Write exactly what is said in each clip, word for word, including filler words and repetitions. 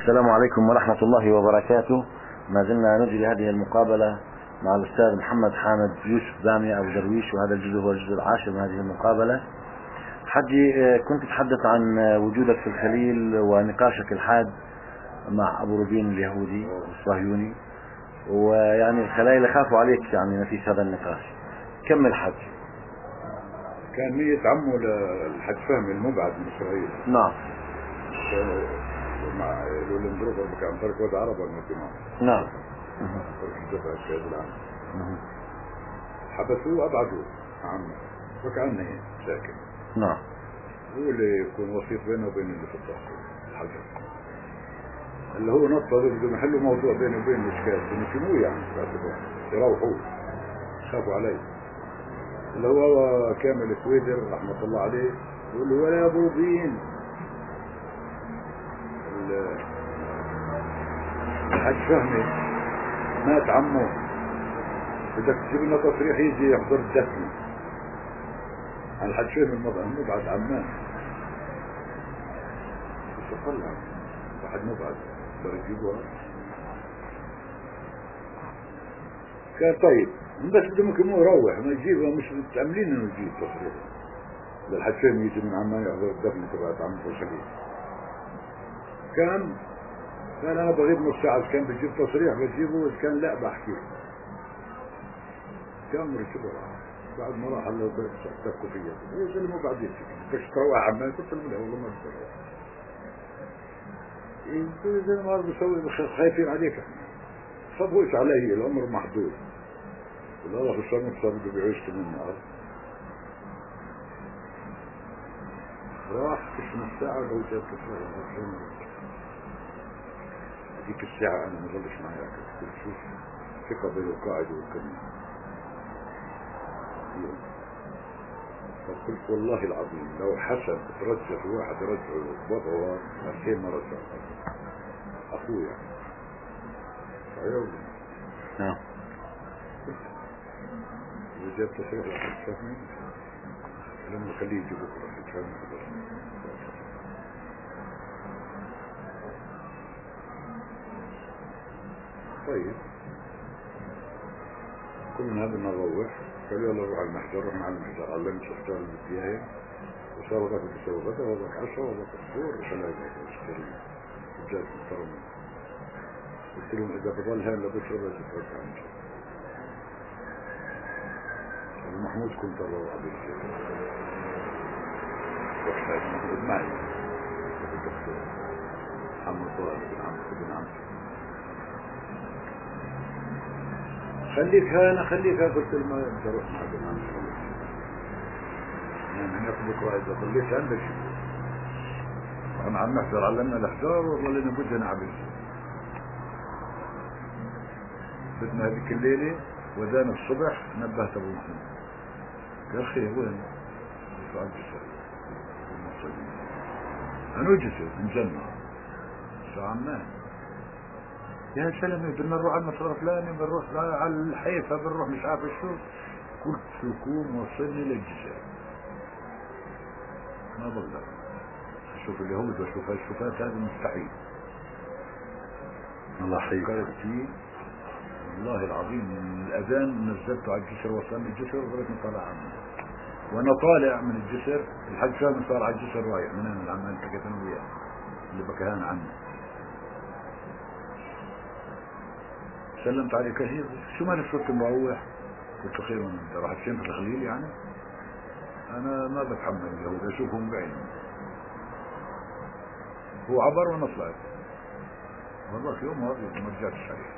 السلام عليكم ورحمة الله وبركاته. ما زلنا نجري هذه المقابلة مع الأستاذ محمد حامد يوسف دامي أبو درويش، وهذا الجزء هو الجزء العاشر من هذه المقابلة. حجي، كنت تتحدث عن وجودك في الخليل ونقاشك الحاد مع أبو روبين اليهودي الصهيوني، ويعني الخلايل خافوا عليك يعني نتيجة هذا النقاش. كمل حج. كان مية عمه للحج فهمي المبعد من إسرائيل. نعم. مع الولندروفر كان ترك وضع عرب المجتمع. نعم. ترك الجبهة الشهيد العام. حبسوه أبعدوه عمه وكأنه ساكن. نعم. هو اللي يكون وسيط بينه وبين اللي في الضغط الحجر، اللي هو نطر بدهم يحلوا موضوع بينه وبين الإشكال بنشموه يعني يروحوه خافوا عليه. اللي هو كامل سويدر رحمة الله عليه يقول له ولا أبو روبين الحج فهمي مات عمه، بدك تجيب لنا تصريح يجي يحضر الدفن عن الحج فهمي المبعد عمان. بس طلع واحد مبعد بدك تجيبوها كان طيب بس بدهم يكونوا يروح ما يجيبها، مش متأملين انه يجيب تصريح للحج فهمي يجي من عمان يحضر الدفن تبعت عمه الخليل. كان قال انا بغيب نص ساعة، كان بجيب تصريح بجيبه، كان لا بحكي كان مرتبه بعد ما راح على البيت احتكوا فيا ايه زي ما بعد يجي بدك تروح عمان، قلت له لا والله ما بدي اروح. ايه زي ما بسوي خايفين عليك صبوش علي الامر محدود والله في الشرم صار بده بيعيش من النهار. راح في نص ساعة لو جاب تصريح ديك الساعة أنا ما ظلش معي أكل كل شوف ثقة بين القائد والكلمة. فقلت والله العظيم لو حسن ترجع في واحد رجعه وضعه ألفين مرة ساعة أخويا عيوني. نعم. وجاب تصريح لحد فهمي لما خليه يجي بكرة حد فهمي. طيب كنا هذا نروح قالوا يلا نروح على المحجر. رحنا على المحجر علمت اختار البداية وصار غدا بسوي غدا وضعك عشاء وضعك الفطور وخلاها اشتري الجاز محترم. قلت لهم اذا بضل هلا بشرب لازم ترجع ان شاء الله. محمود كنت اروح على الشيء رحت محمود معي الدكتور محمد طالب بن عمرو بن عمرو خليك هنا خليك هنا. قلت له ما بدي اروح مع ابن عمرو يعني هناك بكره اذا ضليت عندك انا عم نحضر علمنا الاحجار وظلينا بدنا نعبد بدنا هذيك الليله وذان الصبح نبهت ابو محمود قال خير وين؟ قلت عبد السلام انا جسر مجمع ساعة عمان يا سلام بدنا نروح على المسار الفلاني بنروح على الحيفا بنروح مش عارف شو. قلت لكم وصلني للجزائر ما بقدر اشوف اليهود واشوف الشوفات هذا مستحيل. الله يحييك. فكرت فيه والله العظيم من الاذان نزلته على الجسر وصلني الجسر وظليت طالع عنه وانا طالع من الجسر الحج فهمي صار على الجسر رايح من هنا العمان التقيت انا وياه اللي بكهان عنه. سلمت عليه كثير شو مالك صرت مروح؟ قلت خير من انت راح تشم في الخليل يعني؟ انا ما بتحمل اليهود اشوفهم بعيني. هو عبر وانا طلعت والله يوم ما رجعتش عليه.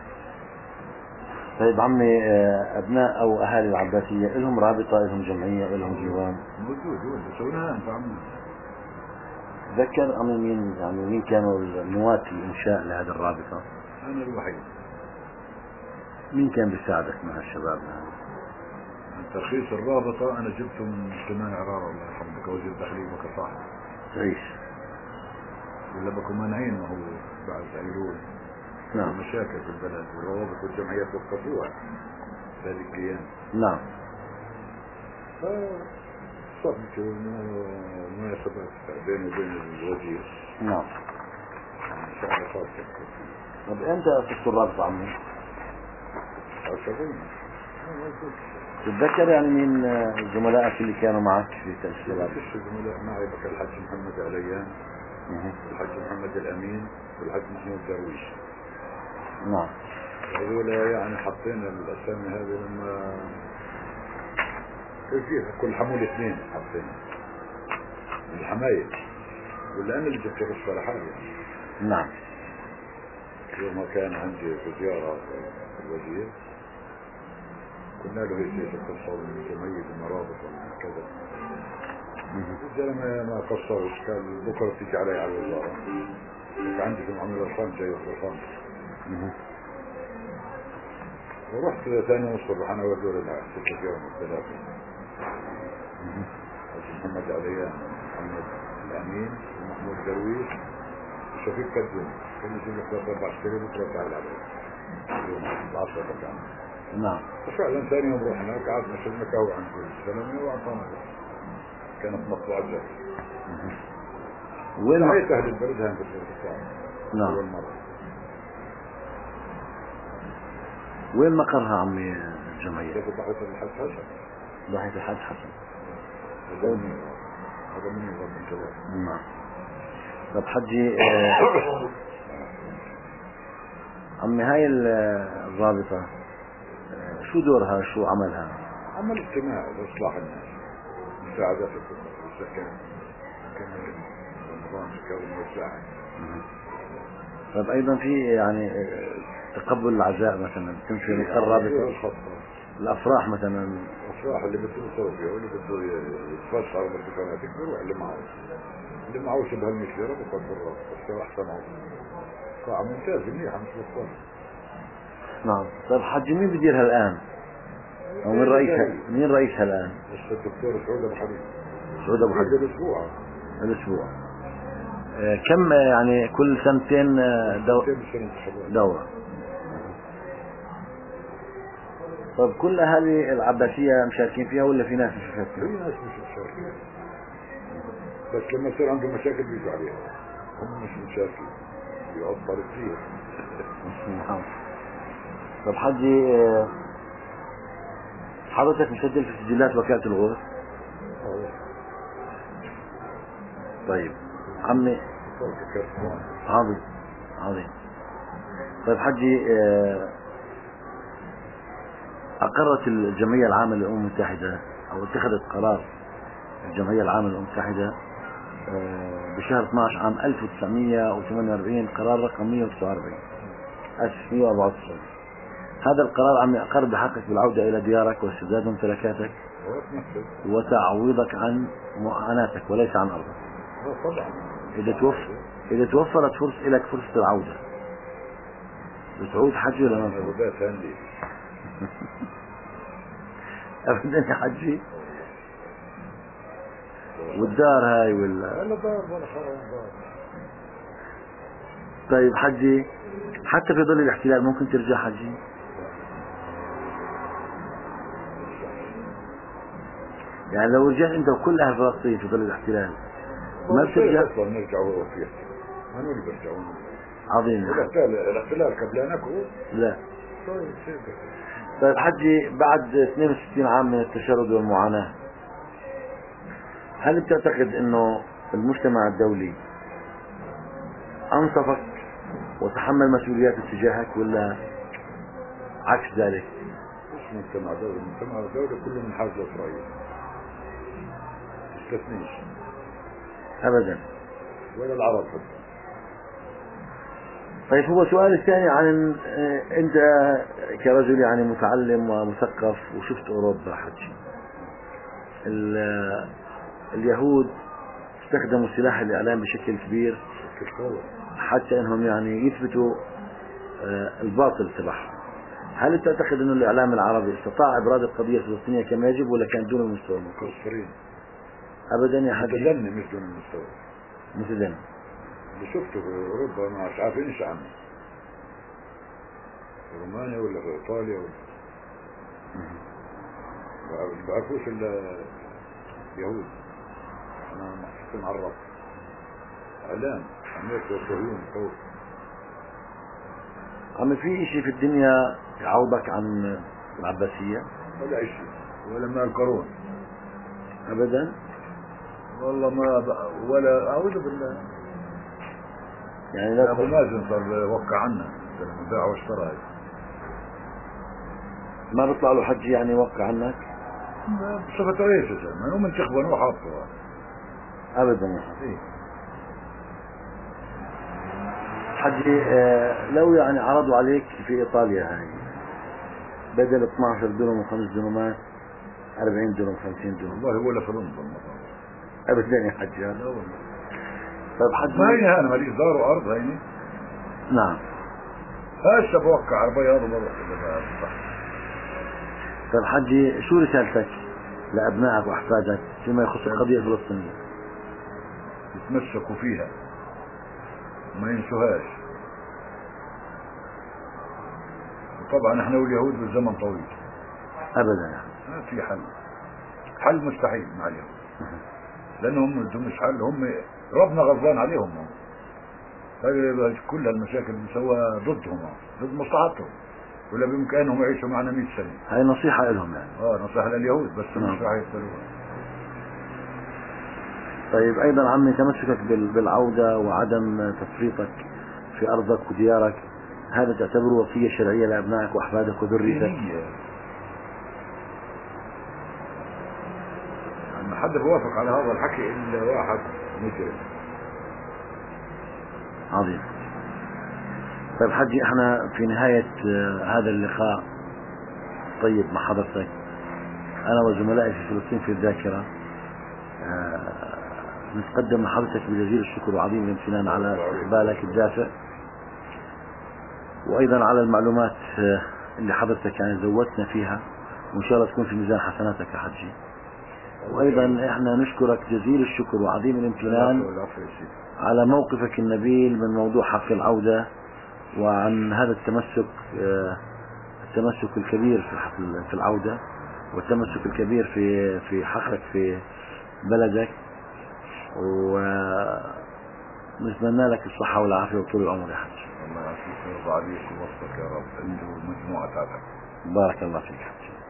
طيب عمي، أبناء أو أهالي العباسية لهم رابطة، لهم جمعية، لهم ديوان؟ موجود وين سويناها انت عمي. تذكر عمي مين يعني مين كانوا النواة الإنشاء لهذه الرابطة؟ انا الوحيد. مين كان بيساعدك مع الشباب هذا؟ ترخيص الرابطة انا جبته من سليمان عرارة الله يرحمه كوزير الداخلية وكصاحب تعيش ولا بكم مانعين ما هو بعد عيرون. نعم. مشاكل في البلد والروابط والجمعيات وقفوها هذه الأيام. نعم. صدق مناسبات بينه وبين الوزير. نعم. كان خاص. طب امتى صرت الرابطة عمي؟ عشرين. تتذكر يعني مين زملائك اللي كانوا معك في تأسيس الرابطة؟ فيش زملاء معي بك الحاج محمد عليان، الحاج محمد الأمين، والحاج محمود درويش. نعم. هذول يعني حطينا الأسامي هذه لما فيها كل حمول اثنين حطينا الحماية، ولا أنا اللي جبت الرشفة لحالي يعني. نعم. يوم كان عندي في زيارة في الوزير قلنا له هيك القصة من جمعية المرابط ولا كذا، الزلمة ما قصرش، قال بكرة تيجي علي على الوزارة، عندي في المعاملة الخامسة يوم الخامس. ورحت ثاني الصبح انا وزور العام ستة يوم الثلاثة، محمد عليان، محمد الأمين، ومحمود درويش، وشفيق كدوم، كل يجيب لك ثلاث أربع شهور بكرة تعال عليه يوم العصر طبعا. نعم. وفعلا ثاني يوم رحنا قعدنا شربنا قهوة عند الزلمة وأعطانا كانت مطبوعة جد. وين هي أهل البلد هم في البلد. نعم. أول مرة. وين مقرها عمي الجمعية؟ كيف ضحية الحج حسن؟ ضحية الحج حسن. هذا مني هذا مني ضد الجواب. نعم. طب حجي آه عمي هاي الرابطة آه شو دورها شو عملها؟ عمل اجتماعي لإصلاح الناس، مساعدة في السكن، كان رمضان كان موسعا. طب أيضا في يعني تقبل العزاء مثلا تمشي من الرابطة، الأفراح مثلا، الأفراح اللي بده يصور فيها واللي بده يتفسح ولا بده فنادق بيروح اللي معه، اللي معه شبه المشيرة بقدر الرابطة، بس أحسن عوض. قاعة ممتازة منيحة مش بطال. نعم. طيب حجي مين بديرها الآن؟ أو من رئيسها؟ مين رئيسها الآن؟ الدكتور سعود أبو حبيب. سعود أبو حبيب. الأسبوع. الأسبوع. آه كم يعني كل سنتين دو... دورة. طيب كل أهالي العباسية مشاركين فيها ولا في ناس مش مشاركين؟ في ناس مش مشاركين. بس لما يصير عندهم مشاكل بيجوا عليها. هم مش مشاركين. بيعطل كثير. نعم. طب حجي آه حضرتك مسجل في سجلات وكالة الغوث؟ طيب عمي عظيم عظيم. طيب حجي أقرت الجمعية العامة للأمم المتحدة أو اتخذت قرار الجمعية العامة للأمم المتحدة بشهر اثناشر عام ألف وتسعمئة وثمانية وأربعين، قرار رقم مئة وتسعة وأربعين ألف ومئة وأربعة وتسعين. هذا القرار عم أقر بحقك بالعودة إلى ديارك واسترداد ممتلكاتك وتعويضك عن معاناتك وليس عن أرضك. إذا توفر إذا توفرت فرصة لك فرصة العودة بتعود حجي ولا ما تعود؟ أبدا يا حجي. والدار هاي ولا؟ ولا دار ولا خراب دار. طيب حجي حتى في ظل الاحتلال ممكن ترجع حجي؟ يعني لو رجعت انت وكل اهل فلسطين في ظل الاحتلال ما بترجع؟ اصلا نرجع وفيه ما نقول بيرجعون. عظيم. الاحتلال الاحتلال قبلانك لا. طيب حجي بعد اثنين وستين عام من التشرد والمعاناة، هل بتعتقد انه المجتمع الدولي انصفك وتحمل مسؤوليات اتجاهك ولا عكس ذلك؟ مش مجتمع دولي، المجتمع الدولي كله من حاجة إسرائيل مستثنيش ابدا ولا العرب حتى. طيب هو سؤال الثاني عن انت كرجل يعني متعلم ومثقف وشفت اوروبا حجي، اليهود استخدموا سلاح الاعلام بشكل كبير حتى انهم يعني يثبتوا الباطل تبعهم. هل تعتقد انه الاعلام العربي استطاع ابراز القضيه الفلسطينيه كما يجب ولا كان دون المستوى المطلوب؟ ابدا يا حجي. متدني مش دون المستوى. متدني. اللي شفته في اوروبا ما مش عارفينش عنه. في رومانيا ولا في ايطاليا ولا ما بعرفوش الا يهود. انا محسوس معرف اعلام امريكا والصهيون فوق عم في شيء في الدنيا يعوضك عن العباسية؟ ولا شيء ولا ما القارون أبدا. والله ما بقى ولا أعوذ بالله. يعني لا أبو مازن صار وقع عنا لما باع واشترى. ما بيطلع له حج يعني يوقع عنك؟ بصفة رئيس يا زلمة، هو من تخبن وحاطه. أبدا يا حج. إيه؟ حجي آه لو يعني عرضوا عليك في إيطاليا هاي بدل اثني عشر درهم وخمس دنومات أربعين درهم خمسين درهم. والله ولا في لندن أبدا يا حجي. لا والله. طيب حجي ما هي أنا ماليش دار وأرض هيني. نعم. هسه بوقع عربية هذا مرة كذا. طيب حجي شو رسالتك لأبنائك وأحفادك فيما يخص القضية الفلسطينية؟ يتمسكوا فيها ما ينسوهاش. وطبعا احنا واليهود بالزمن طويل. أبدا يعني. ما في حل. حل مستحيل مع اليهود. لأنهم مش حل، هم ربنا غضبان عليهم. طيب كل هالمشاكل اللي بنسويها ضدهم ضد مصلحتهم، ولا بإمكانهم يعيشوا معنا مئة سنة. هاي نصيحة لهم يعني. اه نصيحة لليهود بس نعم. مش راح يقبلوها. طيب أيضا عمي تمسكك بالعودة وعدم تفريطك في أرضك وديارك، هذا تعتبره وصية شرعية لأبنائك وأحفادك وذريتك؟ ما حد بوافق على هذا الحكي إلا واحد مجرم. عظيم. طيب حجي احنا في نهاية هذا اللقاء طيب مع حضرتك أنا وزملائي في فلسطين في الذاكرة نتقدم لحضرتك بجزيل الشكر وعظيم الامتنان على استقبالك الدافئ، وأيضا على المعلومات اللي حضرتك يعني زودتنا فيها، وإن شاء الله تكون في ميزان حسناتك يا حجي. وأيضا احنا نشكرك جزيل الشكر وعظيم الامتنان على موقفك النبيل من موضوع حق العودة، وعن هذا التمسك التمسك الكبير في حق في العودة، والتمسك الكبير في في حقك في بلدك، ونتمنى لك الصحة والعافية وطول العمر يا حج. الله يعافيك ويرضى عليك ويوفقك يا رب انت والمجموعة تاعتك. بارك الله فيك حج.